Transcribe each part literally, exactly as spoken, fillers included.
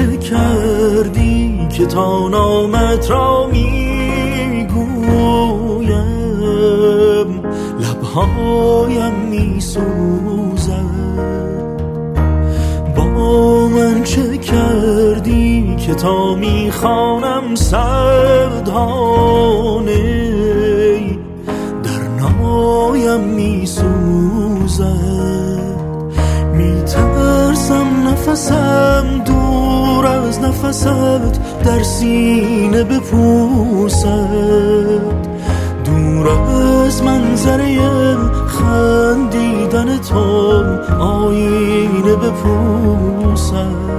چه کردی که تا نامت را میگویم لبهایم میسوزد؟ با من چه کردی که تا میخوانم سردانه در نایم میسوزد؟ میترسم نفسم دور از نفست در سینه بپوسد، دور از منظره خندیدن تو آینه بپوسد.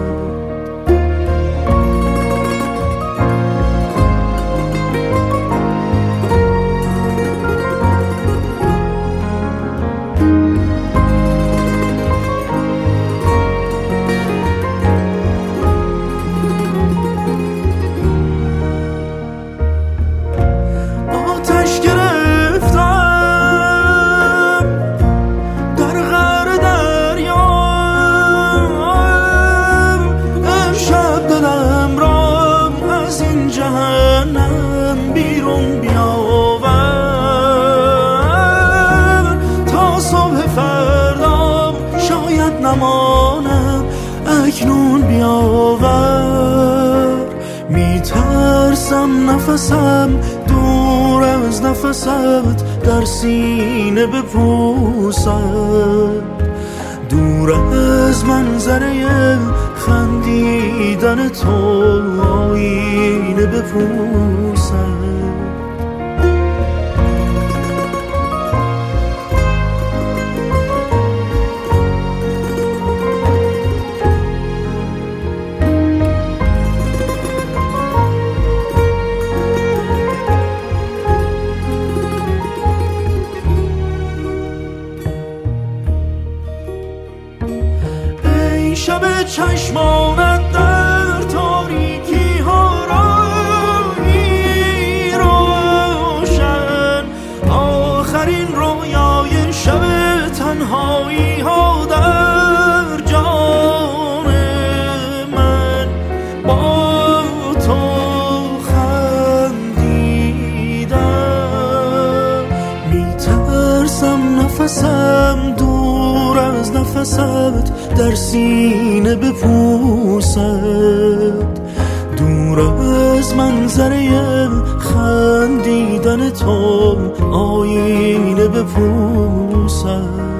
نمانم اکنون بیاور، میترسم نفسم دور از نفست در سینه بپوسد، دور از منظره خندیدن تو آینه بپوسد. شب چشمانت در تاریکی ها راهی روشن، آخرین رویای شب تنهایی ها در جان من با تو خندیدم. میترسم نفسم دور از نفست در سینه بپوسد، دور از منظره خندیدن تو آینه بپوسد.